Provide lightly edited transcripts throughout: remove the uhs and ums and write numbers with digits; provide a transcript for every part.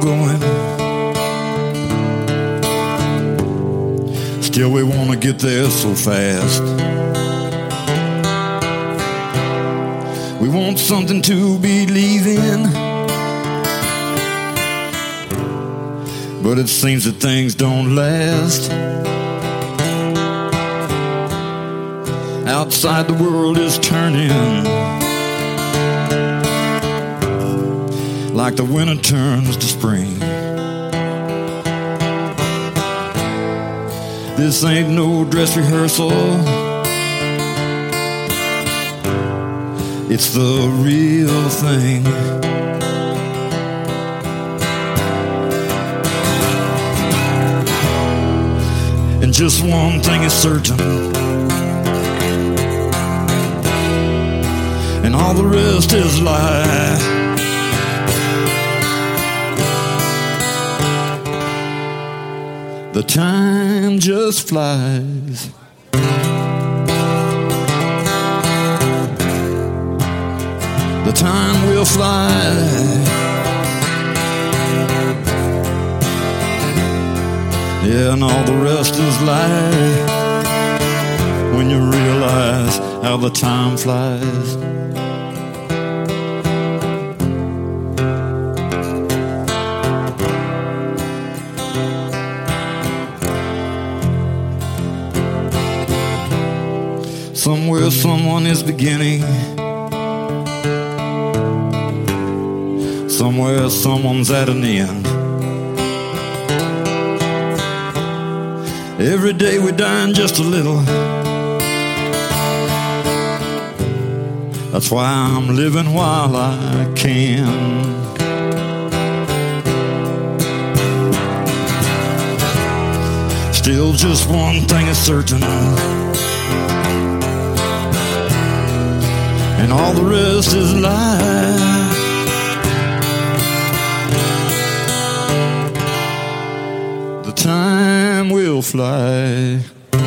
going. Still we want to get there so fast. We want something to believe in, but it seems that things don't last. Outside the world is turning, like the winter turns to spring. This ain't no dress rehearsal, it's the real thing. And just one thing is certain, and all the rest is lie. The time just flies. The time will fly. Yeah, and all the rest is lie. When you realize how the time flies. Somewhere someone is beginning, somewhere someone's at an end. Every day we're dying just a little. That's why I'm living while I can. Still just one thing is certain, and all the rest is lie. The time will fly.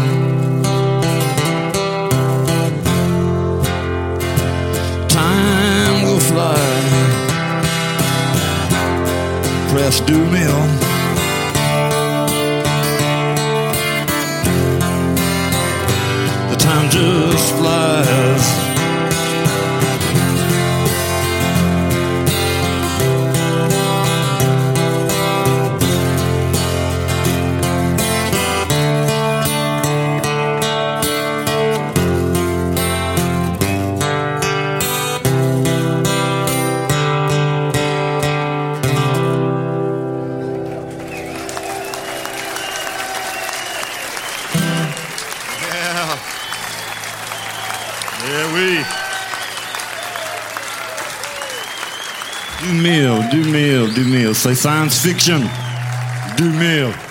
Time will fly. Press do mill. The time just flies. Do mill. Say science fiction. Do mill.